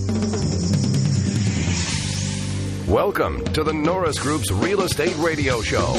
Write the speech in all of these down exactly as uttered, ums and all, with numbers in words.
Welcome to the Norris Group's Real Estate Radio Show.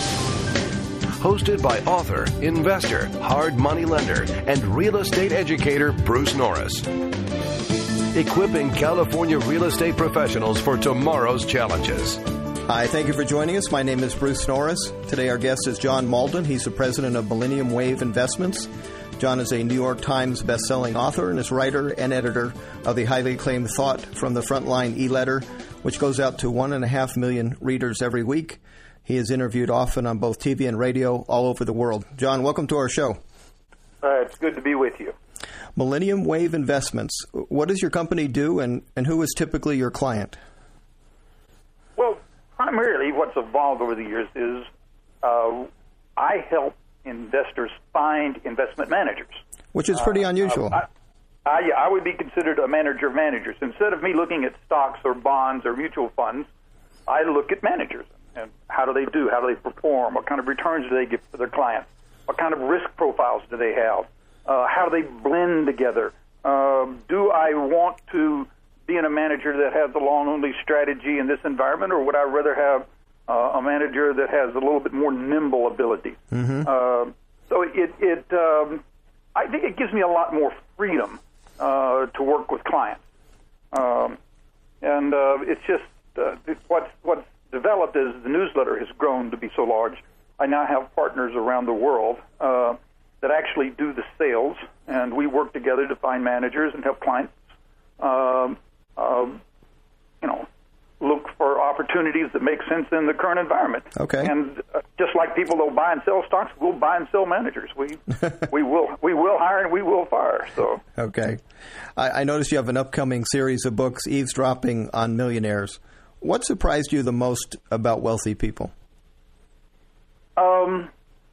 Hosted by author, investor, hard money lender, and real estate educator Bruce Norris. Equipping California real estate professionals for tomorrow's challenges. Hi, thank you for joining us. My name is Bruce Norris. Today our guest is John Malden. He's the president of Millennium Wave Investments. John is a New York Times best-selling author and is writer and editor of the highly acclaimed Thought from the Frontline e-letter, which goes out to one and a half million readers every week. He is interviewed often on both T V and radio all over the world. John, welcome to our show. Uh, it's good to be with you. Millennium Wave Investments. What does your company do, and, and who is typically your client? Well, primarily what's evolved over the years is uh, I help investors find investment managers. Which is pretty uh, unusual. I, I, I would be considered a manager of managers. Instead of me looking at stocks or bonds or mutual funds, I look at managers. And how do they do? How do they perform? What kind of returns do they give for their clients? What kind of risk profiles do they have? Uh, how do they blend together? Uh, do I want to be in a manager that has a long-only strategy in this environment, or would I rather have uh, a manager that has a little bit more nimble ability? Mm-hmm. Uh, so it, it um, I think it gives me a lot more freedom uh, to work with clients. Um, and uh, it's just uh, what's what's developed as the newsletter has grown to be so large. I now have partners around the world uh, that actually do the sales, and we work together to find managers and help clients, um, um, you know, look for opportunities that make sense in the current environment. Okay. And uh, just like people that buy and sell stocks, we'll buy and sell managers. We we will we will hire and we will fire. So okay. I, I noticed you have an upcoming series of books, Eavesdropping on Millionaires. What surprised you the most about wealthy people? Um,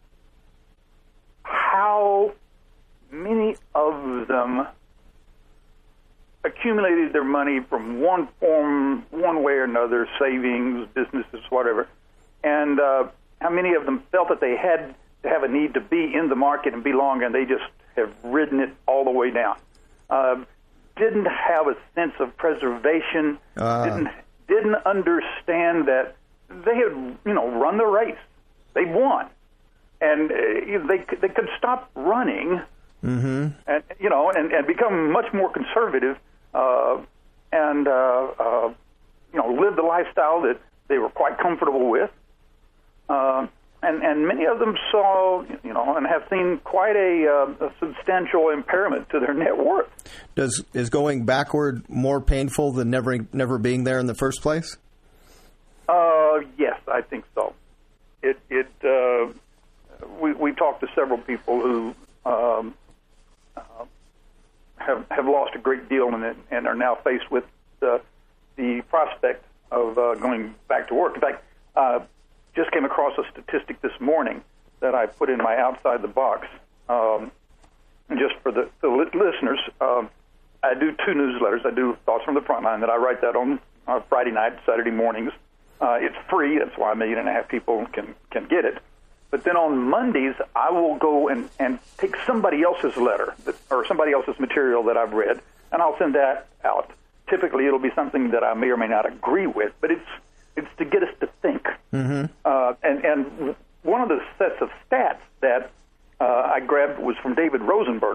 how many of them accumulated their money from one form, one way or another, savings, businesses, whatever, and uh, how many of them felt that they had to have a need to be in the market and be long, and they just have ridden it all the way down. Uh, didn't have a sense of preservation, uh. didn't didn't understand that they had, you know, run the race. They won. And uh, they they could stop running, mm-hmm. and you know, and, and become much more conservative, uh, and uh, uh, you know, live the lifestyle that they were quite comfortable with. Uh, and and many of them saw, you know, and have seen quite a, uh, a substantial impairment to their net worth. Does is going backward more painful than never never being there in the first place? Uh, yes, I think so. It it uh, we we talked to several people who um, uh, have have lost a great deal in it and are now faced with the the prospect of uh, going back to work. In fact, uh, just came across a statistic this morning that I put in my Outside the Box. Um, and just for the, the li- listeners, um, I do two newsletters. I do Thoughts from the Frontline that I write that on uh, Friday night, Saturday mornings. Uh, it's free. That's why a million and a half people can, can get it. But then on Mondays, I will go and, and take somebody else's letter that, or somebody else's material that I've read, and I'll send that out. Typically, it'll be something that I may or may not agree with, but it's it's to get us to think. Mm-hmm. Uh, and, and one of the sets of stats that uh, I grabbed was from David Rosenberg,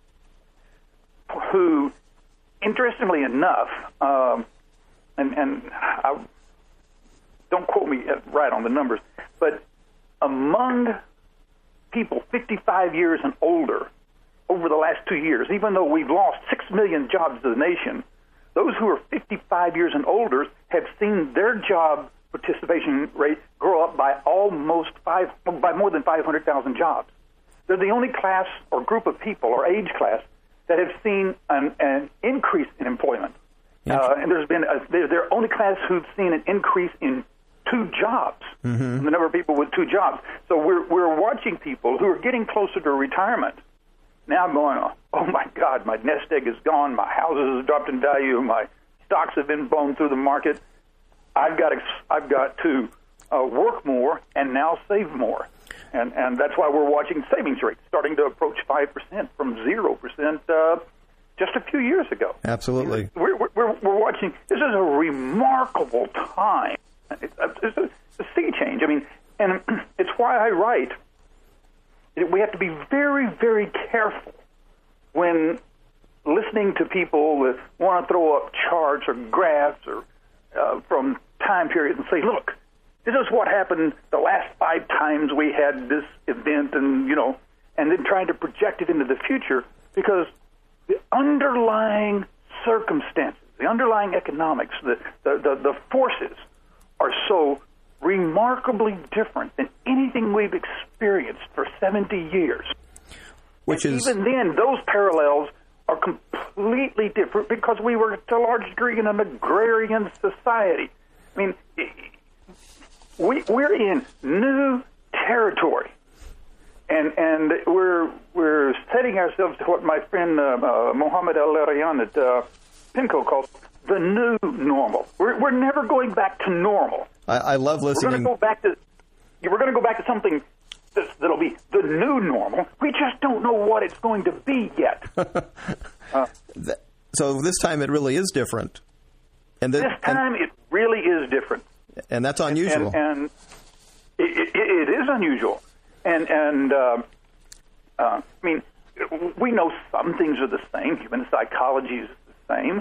who, interestingly enough, um, and, and I, don't quote me right on the numbers, but among people fifty-five years and older over the last two years, even though we've lost six million jobs to the nation, those who are fifty-five years and older have seen their job participation rate grow up by almost five, by more than five hundred thousand jobs. They're the only class or group of people or age class that have seen an, an increase in employment. Uh, and there's been a, they're the only class who've seen an increase in two jobs, mm-hmm. the number of people with two jobs. So we're we're watching people who are getting closer to retirement now going, oh my God, my nest egg is gone, my houses have dropped in value, my stocks have been blown through the market. I've got to, I've got to uh, work more and now save more. And and that's why we're watching savings rates starting to approach five percent from zero percent uh, just a few years ago. Absolutely. We're, we're, we're watching, this is a remarkable time. It's a, it's a, a sea change. I mean, and it's why I write, we have to be very, very careful when listening to people that want to throw up charts or graphs or uh, from time periods and say, look, this is what happened the last five times we had this event, and, you know, and then trying to project it into the future, because the underlying circumstances, the underlying economics, the, the, the, the forces are so remarkably different than anything we've experienced for seventy years. Which and is even then, those parallels are completely different because we were, to a large degree, in an agrarian society. I mean, we, we're in new territory, and and we're we're setting ourselves to what my friend uh, uh, Mohammed El-Erian at uh, PIMCO calls the new normal. We're we're never going back to normal. I, I love listening. We're going to go back to we're going to go back to something that's, that'll be the new normal. We just don't know what it's going to be yet. uh, so this time it really is different. And the, this time and, it really is different. And that's unusual. And, and it, it, it is unusual. And and uh, uh, I mean, we know some things are the same. Human psychology is the same.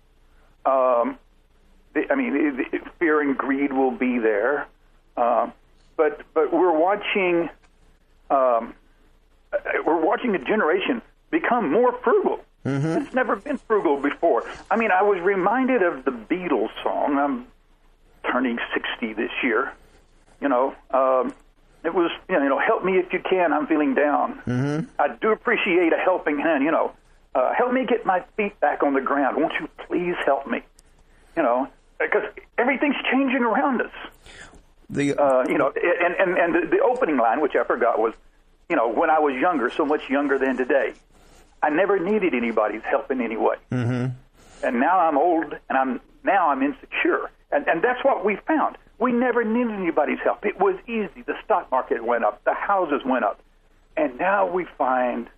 Um, the, I mean, the, the fear and greed will be there, uh, but but we're watching um, we're watching a generation become more frugal. Mm-hmm. It's never been frugal before. I mean, I was reminded of the Beatles song. I'm turning sixty this year. You know, um, it was you know, help me if you can. I'm feeling down. Mm-hmm. I do appreciate a helping hand. You know. Uh, help me get my feet back on the ground. Won't you please help me? You know, because everything's changing around us. The uh, you know, and and and the, the opening line, which I forgot, was, you know, when I was younger, so much younger than today, I never needed anybody's help in any way. Mm-hmm. And now I'm old, and I'm now I'm insecure, and and that's what we found. We never needed anybody's help. It was easy. The stock market went up, the houses went up, and now we find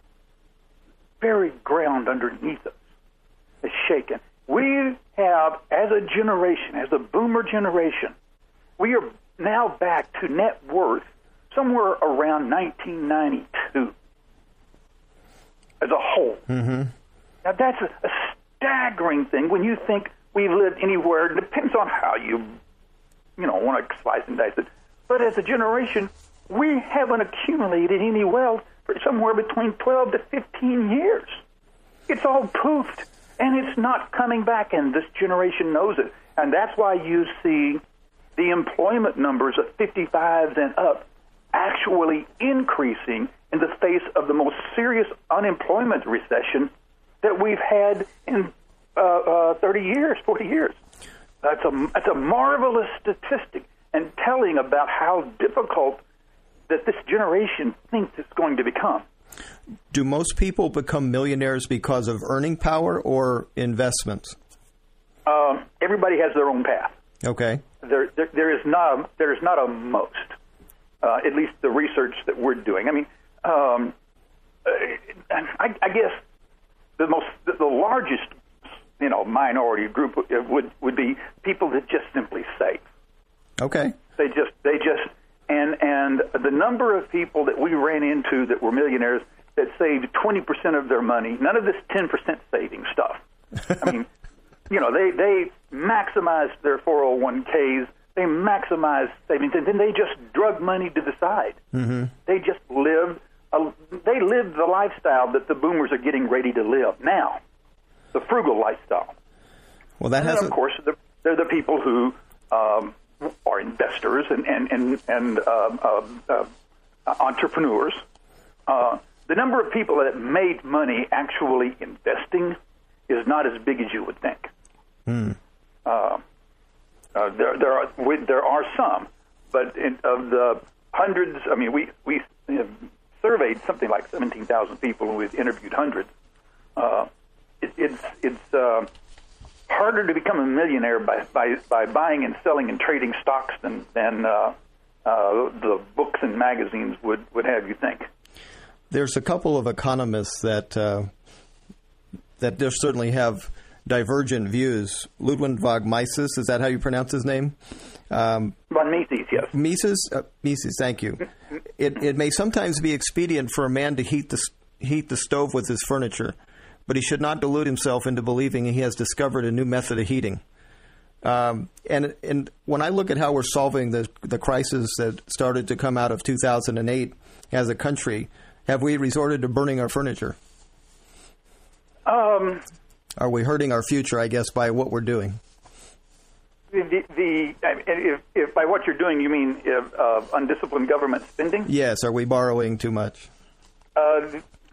very ground underneath us is shaken. We have, as a generation, as a boomer generation, we are now back to net worth somewhere around nineteen ninety-two as a whole. Mm-hmm. Now, that's a, a staggering thing when you think we've lived anywhere. It depends on how you, you know, want to slice and dice it. But as a generation, we haven't accumulated any wealth for somewhere between twelve to fifteen years. It's all poofed, and it's not coming back, and this generation knows it. And that's why you see the employment numbers of fifty-fives and up actually increasing in the face of the most serious unemployment recession that we've had in uh, uh, thirty years, forty years. That's a, that's a marvelous statistic and telling about how difficult that this generation thinks it's going to become. Do most people become millionaires because of earning power or investments? Um, everybody has their own path. Okay. There, there, there is not a, there is not a most. Uh, at least the research that we're doing. I mean, um, I, I guess the most, the, the largest, you know, minority group would, would would be people that just simply save. Okay. They just they just and and the number of people that we ran into that were millionaires that saved twenty percent of their money. None of this ten percent saving stuff. I mean, you know, they they maximized their four oh one k's. They maximized savings, and then they just drug money to the side. Mm-hmm. They just lived. A, they lived the lifestyle that the boomers are getting ready to live now, the frugal lifestyle. Well, that has, has, of course, they're, they're the people who um, are investors and and and, and uh, uh, uh, entrepreneurs. Uh, the number of people that made money actually investing is not as big as you would think. Mm. Uh, Uh, there, there are we, there are some, but in, of the hundreds, I mean, we we have surveyed something like seventeen thousand people, and we've interviewed hundreds. Uh, it, it's it's uh, harder to become a millionaire by, by, by buying and selling and trading stocks than than uh, uh, the books and magazines would, would have you think. There's a couple of economists that uh, that there certainly have divergent views. Ludwig von Mises, is that how you pronounce his name? Um, von Mises, yes. Mises, uh, Mises, thank you. It, it may sometimes be expedient for a man to heat the heat the stove with his furniture, but he should not delude himself into believing he has discovered a new method of heating. Um, and and when I look at how we're solving the the crisis that started to come out of two thousand eight as a country, have we resorted to burning our furniture? Um, Are we hurting our future, I guess, by what we're doing? The, the if, if by what you're doing you mean if, uh, undisciplined government spending? Yes. Are we borrowing too much? Uh,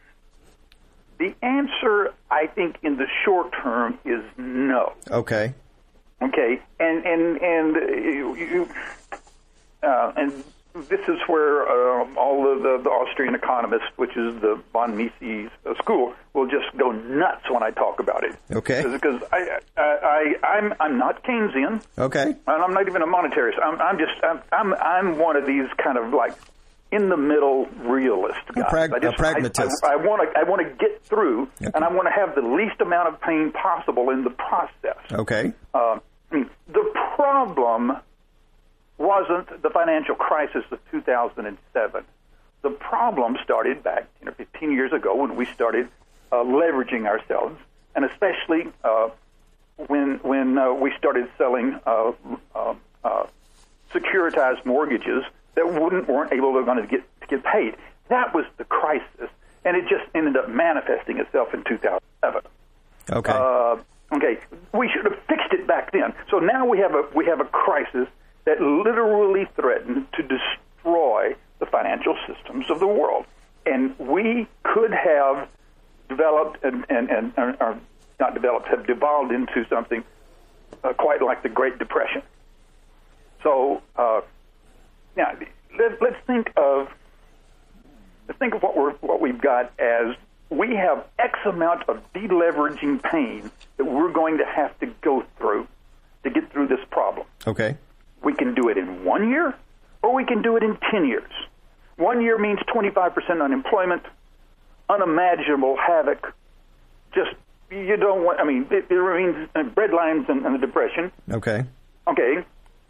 the answer, I think, in the short term is no. Okay. Okay, and and and you, you uh, and this is where uh, all of the, the Austrian economists, which is the von Mises uh, school, will just go nuts when I talk about it. Okay. Because I, I, I I'm I'm not Keynesian. Okay. And I'm not even a monetarist. I'm I'm just I'm I'm, I'm one of these kind of like in the middle realist guys. A, prag- I just, a pragmatist. I want to I want to get through, okay. and I want to have the least amount of pain possible in the process. Okay. Uh, I mean, the problem wasn't the financial crisis of two thousand seven. The problem started back you know, fifteen years ago when we started uh, leveraging ourselves, and especially uh, when when uh, we started selling uh, uh, uh, securitized mortgages that wouldn't weren't able to, going to get to get paid. That was the crisis, and it just ended up manifesting itself in two thousand seven. Okay. Uh, okay, we should have fixed it back then. So now we have a we have a crisis that literally threatened to destroy the financial systems of the world, and we could have developed and and, and or not developed, have devolved into something uh, quite like the Great Depression. So uh, now let, let's think of let's think of what we're what we've got as. We have X amount of deleveraging pain that we're going to have to go through to get through this problem. Okay. We can do it in one year, or we can do it in ten years. One year means twenty-five percent unemployment, unimaginable havoc. Just, you don't want, I mean, it, it means breadlines and, and the Depression. Okay. Okay.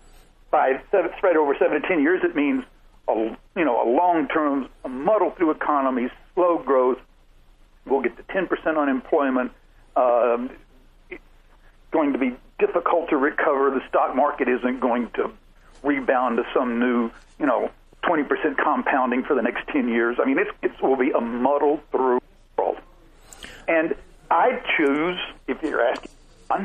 By seven, spread over seven to ten years, it means, a, you know, a long-term, a muddle-through economy, slow growth. We'll get to ten percent unemployment. Um, it's going to be difficult to recover. The stock market isn't going to rebound to some new, you know, twenty percent compounding for the next ten years. I mean, it's, it will be a muddled through world. And I choose, if you're asking,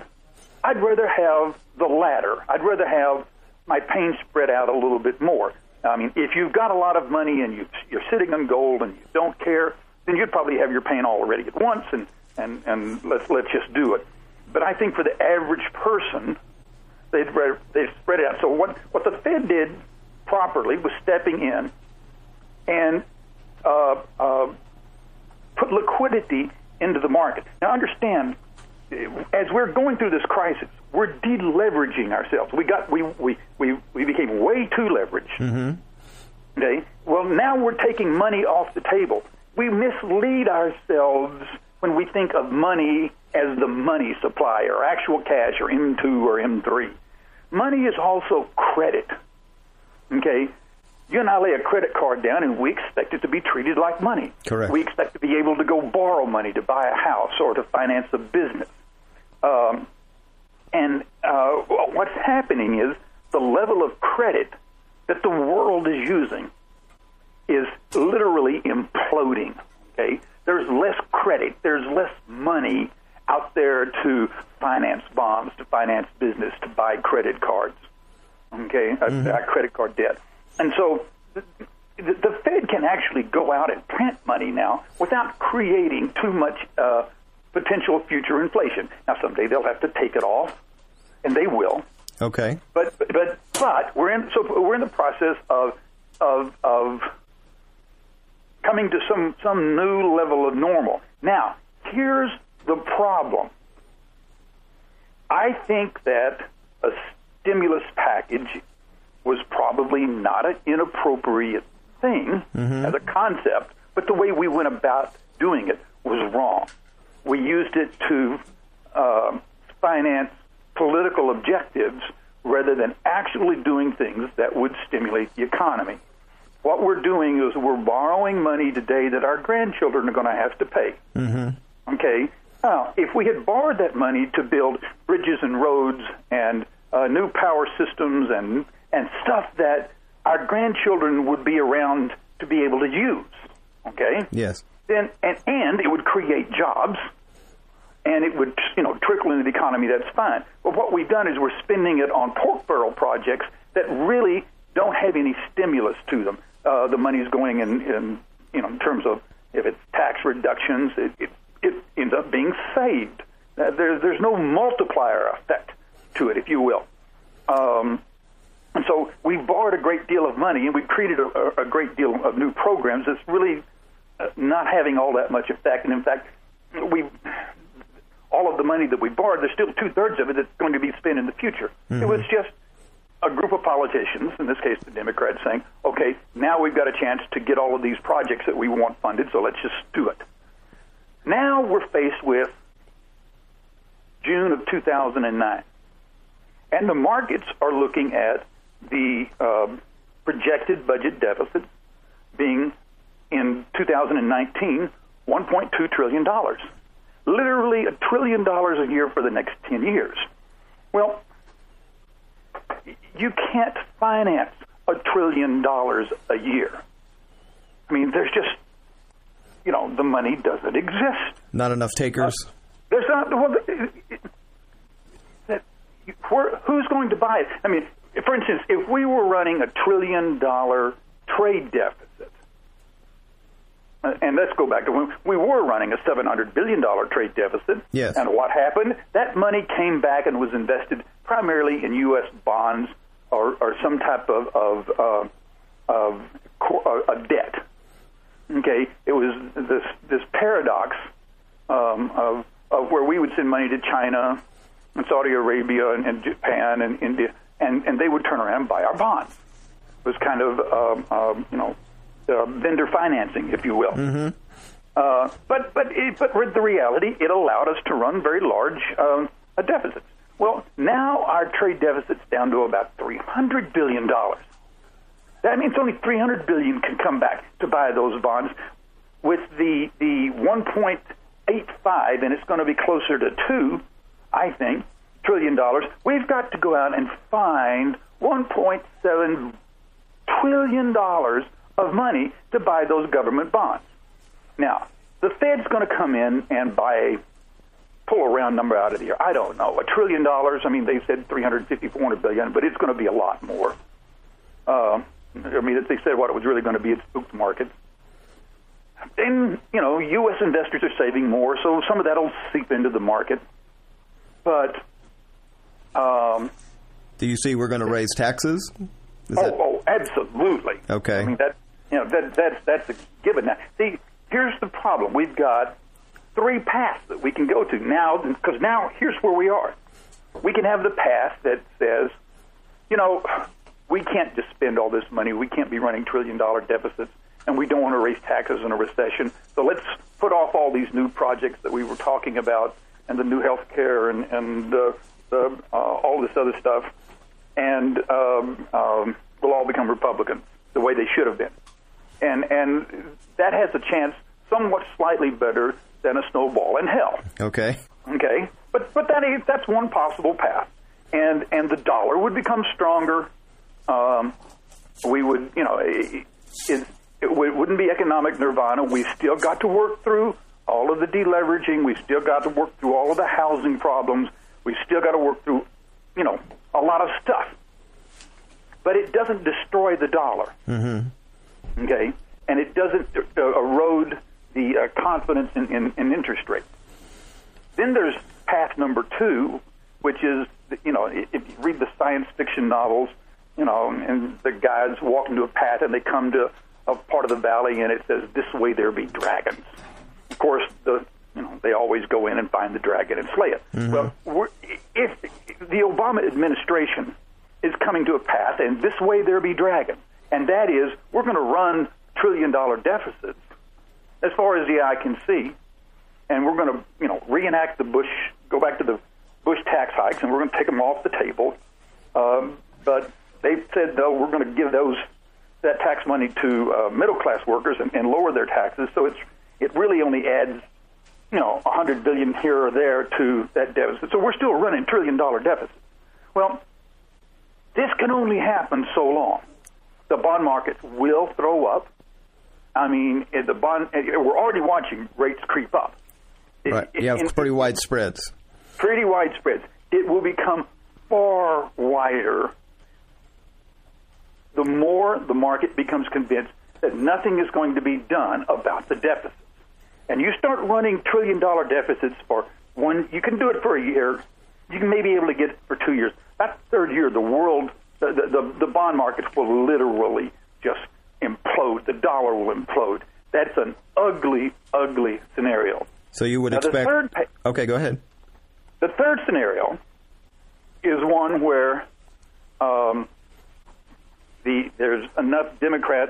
I'd rather have the latter. I'd rather have my pain spread out a little bit more. I mean, if you've got a lot of money and you, you're sitting on gold and you don't care, then you'd probably have your pain all already at once, and, and, and let's let's just do it. But I think for the average person, they'd they'd spread it out. So what what the Fed did properly was stepping in and uh, uh, put liquidity into the market. Now understand, as we're going through this crisis, we're deleveraging ourselves. We got we we we, we became way too leveraged. Mm-hmm. Okay. Well, now we're taking money off the table. We mislead ourselves when we think of money as the money supply or actual cash or M two or M three. Money is also credit. Okay? You and I lay a credit card down and we expect it to be treated like money. Correct. We expect to be able to go borrow money to buy a house or to finance a business. Um, and uh, what's happening is the level of credit that the world is using is literally imploding, okay? There's less credit, there's less money out there to finance bonds, to finance business, to buy credit cards, okay, mm-hmm. uh, credit card debt. And so the, the Fed can actually go out and print money now without creating too much uh, potential future inflation. Now, someday they'll have to take it off, and they will. Okay. But but but we're in so we're in the process of of of coming to some, some new level of normal. Now, here's the problem. I think that a stimulus package was probably not an inappropriate thing mm-hmm. as a concept, but the way we went about doing it was wrong. we used it to uh, finance political objectives rather than actually doing things that would stimulate the economy. What we're doing is we're borrowing money today that our grandchildren are going to have to pay. Mm-hmm. Okay? Now, if we had borrowed that money to build bridges and roads and uh, new power systems and and stuff that our grandchildren would be around to be able to use, okay? Yes. Then and, and it would create jobs, and it would, you know, trickle into the economy. That's fine. But what we've done is we're spending it on pork barrel projects that really don't have any stimulus to them. Uh, the money's going in, in, you know, in terms of if it's tax reductions, it, it, it ends up being saved. Uh, there, there's no multiplier effect to it, if you will. Um, and so we've borrowed a great deal of money, and we've created a, a great deal of new programs that's really not having all that much effect. And in fact, we all of the money that we borrowed, there's still two-thirds of it that's going to be spent in the future. Mm-hmm. It was just a group of politicians, in this case the Democrats, saying, okay, now we've got a chance to get all of these projects that we want funded, so let's just do it. Now we're faced with June of two thousand nine, and the markets are looking at the uh, projected budget deficit being, in two thousand nineteen, one point two trillion dollars. Literally a trillion dollars a year for the next ten years. Well, you can't finance a trillion dollars a year. I mean, there's just, you know, the money doesn't exist. Not enough takers. Uh, there's not. Well, it, it, that, where, who's going to buy it? I mean, for instance, if we were running a trillion dollar trade deficit, uh, and let's go back to when we were running a seven hundred billion dollars trade deficit. Yes. And what happened? That money came back and was invested primarily in U S bonds or, or some type of of, uh, of uh, a debt. Okay, it was this this paradox um, of of where we would send money to China and Saudi Arabia and, and Japan and India, and, and they would turn around and buy our bonds. It was kind of um, um, you know uh, vendor financing, if you will. Mm-hmm. Uh, but but it, but the reality, it allowed us to run very large um, uh, deficits. Well, now our trade deficit's down to about three hundred billion dollars. That means only three hundred billion dollars can come back to buy those bonds. With the the one point eight five, and it's going to be closer to two, I think, trillion dollars, we've got to go out and find one point seven trillion dollars of money to buy those government bonds. Now, the Fed's going to come in and buy, pull a round number out of the air. I don't know, a trillion dollars. I mean, they said three hundred fifty, four hundred billion, but it's going to be a lot more. Uh, I mean, they said what it was really going to be. It spooked the market. And, you know, U S investors are saving more, so some of that will seep into the market. But um, do you see we're going to raise taxes? Is oh, that... oh, absolutely. Okay. I mean, that you know that that's that's a given. Now, see, here's the problem: we've got three paths that we can go to now. Because now, here's where we are. We can have the path that says, you know, we can't just spend all this money. We can't be running trillion-dollar deficits, and we don't want to raise taxes in a recession. So let's put off all these new projects that we were talking about, and the new health care, and, and uh, the, uh, all this other stuff, and um, um, we'll all become Republicans the way they should have been. And and that has a chance somewhat slightly better than a snowball in hell. Okay. Okay? But but that is, that's one possible path. And and the dollar would become stronger. Um, we would, you know, it, it, it wouldn't be economic nirvana. We've still got to work through all of the deleveraging. We've still got to work through all of the housing problems. We've still got to work through, you know, a lot of stuff. But it doesn't destroy the dollar. Mm-hmm. Okay? And it doesn't uh, erode the uh, confidence in, in, in interest rates. Then there's path number two, which is, you know, if you read the science fiction novels, you know, and the guys walk into a path and they come to a part of the valley and it says, this way there be dragons. Of course, the you know they always go in and find the dragon and slay it. Mm-hmm. Well, we're, if the Obama administration is coming to a path and this way there be dragons, and that is we're going to run trillion-dollar deficits as far as the eye can see, and we're going to, you know, reenact the Bush, go back to the Bush tax hikes, and we're going to take them off the table. Um, but they said, no, we're going to give those that tax money to uh, middle-class workers and, and lower their taxes. So it's it really only adds, you know, one hundred billion dollars here or there to that deficit. So we're still running trillion-dollar deficits. Well, this can only happen so long. The bond markets will throw up. I mean, the bond, we're already watching rates creep up. Right. You have pretty wide spreads. Pretty wide spreads. It will become far wider the more the market becomes convinced that nothing is going to be done about the deficits. And you start running trillion-dollar deficits for one, you can do it for a year, you can maybe be able to get it for two years. That third year, the world, the, the, the bond markets will literally just implode. The dollar will implode. That's an ugly, ugly scenario. So you would now, expect... The third, okay, go ahead. The third scenario is one where um, the there's enough Democrats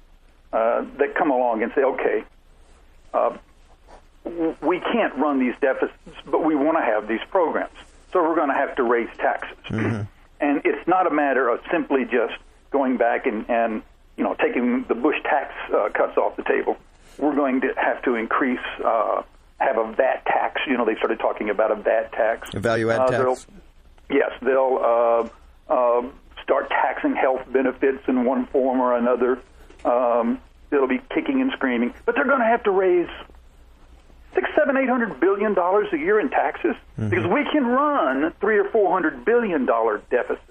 uh, that come along and say, okay, uh, we can't run these deficits, but we want to have these programs. So we're going to have to raise taxes. Mm-hmm. And it's not a matter of simply just going back and, and you know, taking the Bush tax uh, cuts off the table. We're going to have to increase, uh, have a V A T tax. You know, they started talking about a V A T tax. A value-add uh, tax? Yes, they'll uh, uh, start taxing health benefits in one form or another. Um, it'll be kicking and screaming. But they're going to have to raise six, seven, eight hundred billion dollars a year in taxes, mm-hmm. because we can run three or four hundred billion dollar deficits.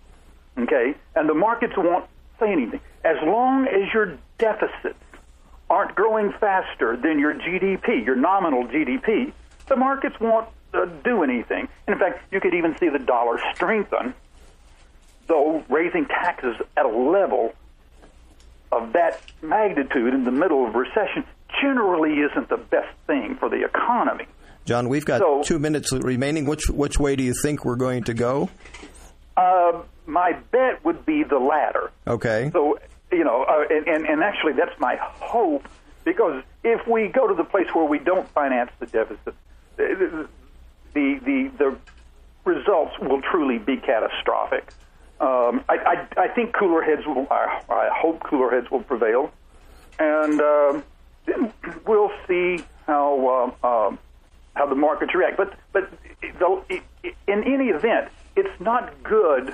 Okay, and the markets won't say anything as long as your deficits aren't growing faster than your G D P, your nominal G D P. The markets won't uh, do anything. And in fact, you could even see the dollar strengthen, though raising taxes at a level of that magnitude in the middle of recession generally isn't the best thing for the economy. John, we've got so, two minutes remaining. Which which way do you think we're going to go? Uh, my bet would be the latter. Okay. So, you know, uh, and, and, and actually that's my hope, because if we go to the place where we don't finance the deficit, the the, the, the results will truly be catastrophic. Um, I, I, I think cooler heads will, I, I hope cooler heads will prevail. And uh, then we'll see how uh, um, how the markets react. But but the, in any event, it's not good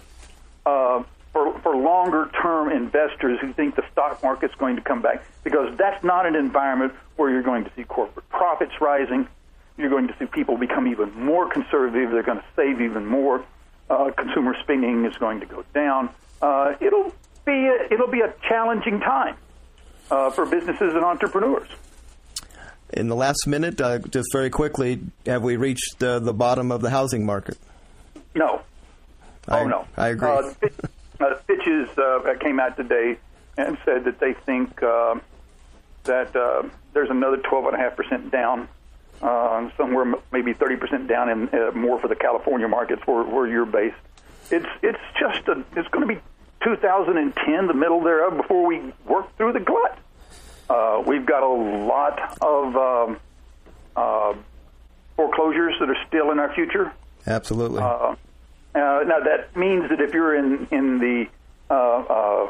uh, for for longer term investors who think the stock market's going to come back, because that's not an environment where you're going to see corporate profits rising. You're going to see people become even more conservative. They're going to save even more. Uh, consumer spending is going to go down. Uh, it'll be a, it'll be a challenging time Uh, for businesses and entrepreneurs. In the last minute, uh, just very quickly, have we reached uh, the bottom of the housing market? No. I, oh, no. I agree. Uh, Fitch, uh, Fitch's uh, came out today and said that they think uh, that uh, there's another twelve point five percent down, uh, somewhere maybe thirty percent down, in uh, more for the California markets where, where you're based. It's, it's just a, it's going to be two thousand ten, the middle thereof, before we work through the glut. Uh, we've got a lot of um, uh, foreclosures that are still in our future. Absolutely. Uh, uh, now, that means that if you're in, in the uh, uh,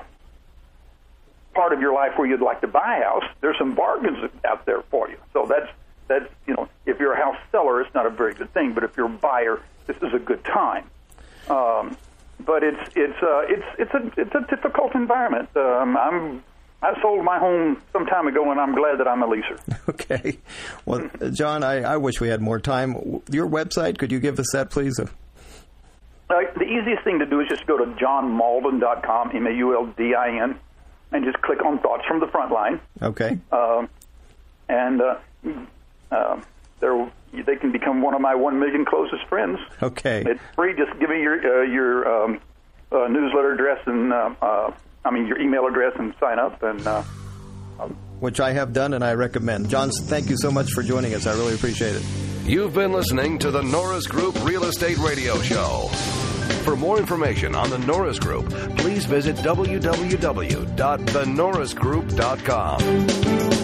part of your life where you'd like to buy a house, there's some bargains out there for you. So that's, that's you know, if you're a house seller, it's not a very good thing. But if you're a buyer, this is a good time. Um, But it's it's uh, it's it's a it's a difficult environment. Um, I'm I sold my home some time ago, and I'm glad that I'm a leaser. Okay, well, John, I, I wish we had more time. Your website, could you give us that, please? Uh, the easiest thing to do is just go to john malden dot com, M A U L D I N, and just click on Thoughts from the Front Line. Okay. Um, and uh, uh, there. They can become one of my one million closest friends. Okay. It's free. Just give me your uh, your um, uh, newsletter address and uh, uh, I mean your email address and sign up. And uh, um, which I have done and I recommend. John, thank you so much for joining us. I really appreciate it. You've been listening to the Norris Group Real Estate Radio Show. For more information on the Norris Group, please visit w w w dot the norris group dot com.